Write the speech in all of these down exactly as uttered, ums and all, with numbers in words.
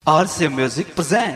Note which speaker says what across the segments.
Speaker 1: R C Music present.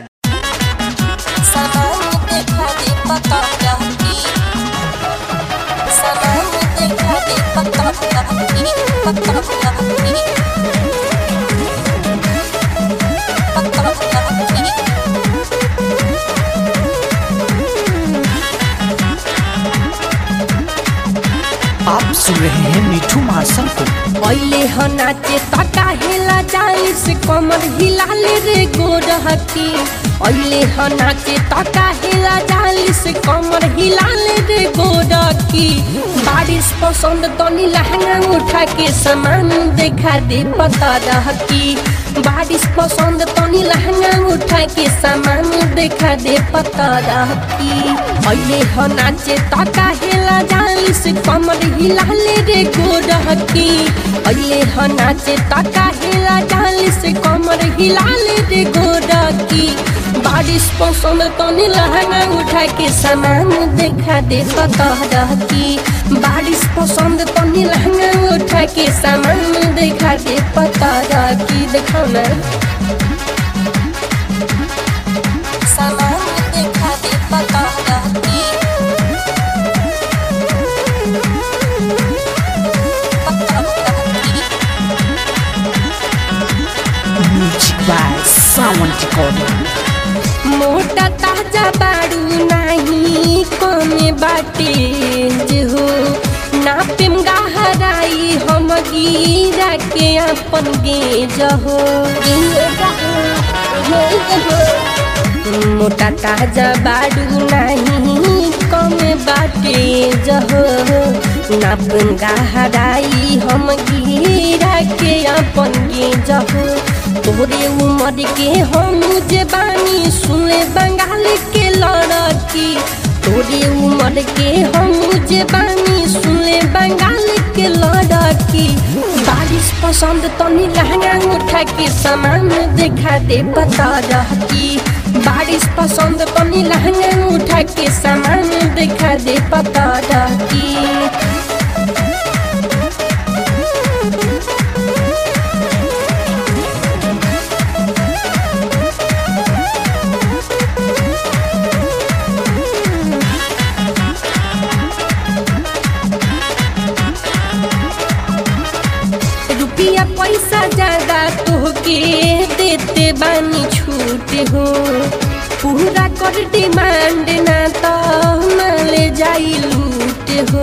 Speaker 1: आप सुन रहे हैं मिठू मार्शल को।
Speaker 2: पहले हो नाचे तका हिला जाई से कमर हिला ले रे गोरहकी। पहले हो नाचे तका हिला जाई से कमर हिला ले रे गोरहकी। बारिश पसंद तो नी लहंगा उठा के सामान देखा दे पता रहकी। बारिश पसंद तो नी लहंगा उठा के सामान देखा दे पता रहकी। पहले हो नाचे तका हिला जाई से कमर हिला ले रे गोरहकी। पहले हो नाचे तका हिला जाली से कमर हिला ले रे गोरहकी। बारिश पसंद तो नी लहंगा उठा के सामान देखा दे पता रहकी। बारिश पसंद तो नी लहंगा उठा के सामान देखा दे पता रहकी। देखो ना सामान देखा दे पता रहकी।
Speaker 1: सावन
Speaker 2: मोटा ताजा बाड़ू नहीं कमे बाटे हो। नापेम गहराई हम गिरा के अपन गेज हो। मोटा ताजा बाड़ू नहीं कमे बाटे जहो। नापेम गहराई हम गिरा के अपन गेज हो। तोरे उमर के हम जे बानी सुने बंगाल के लड़की। तोरे उमर के हम जे बानी सुने बंगाल के लड़की। बारिश पसंद तो नी लहंगा उठा के सामान देखा दे पता रहकी। बारिश पसंद तो नी लहंगा उठा के सामान देखा दे पता रहकी। रुपया पैसा ज्यादा तोहके देते बानी छूट हो। पूरा कर डिमांड ना तो माले जाई लूट हो।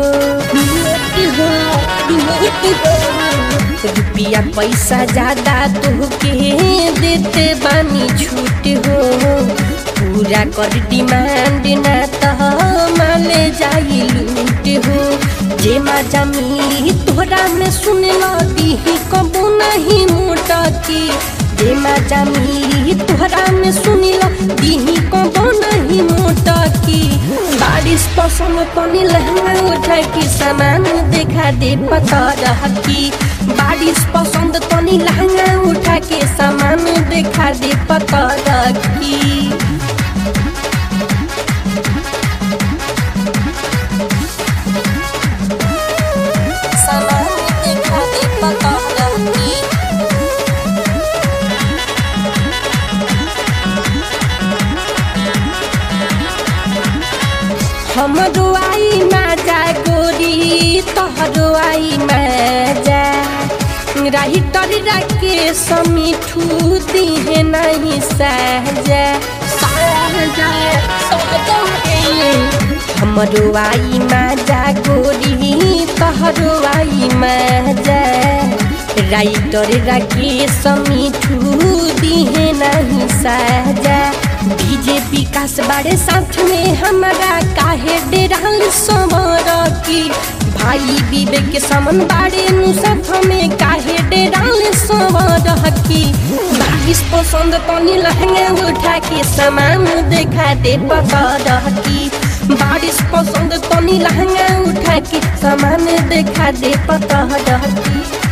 Speaker 2: रुपया पैसा ज्यादा तोहके देते बानी छूट हो। पूरा कर डिमांड ना तो माले जाई लूट हो। जे मजा मिली तोहरा में सुने लगी कबू नहीं मोटा की। जे मजा मिली तोहरा में सुनी लगी कबू नहीं मोटा की। बारिश पसंद तो नी लहंगा उठा के सामान देखा दे पता रहकी। बारिश पसंद तो नी लहंगा उठा के सामान देखा दे पता रहकी। हमरो आई मजा गोरी तोहरो आई मजा। राइटर राके समीठू दिहे नहीं सहजा। हमरो आई मजा गोरी तोहरो आई मजा। राइटर राके समीठू दिहे नहीं सहजा। बीजेपी कास बारे साथ में हमारा काहे डेराल समर की। भाई विवेक के समन बारे नु साथ में काहे डेराल समर की। बारिश पसंद तो नी लहंगा उठा के सामान देखा दे पता रहकी। बारिश पसंद तो नी लहंगा उठा के सामान देखा दे पता रहकी।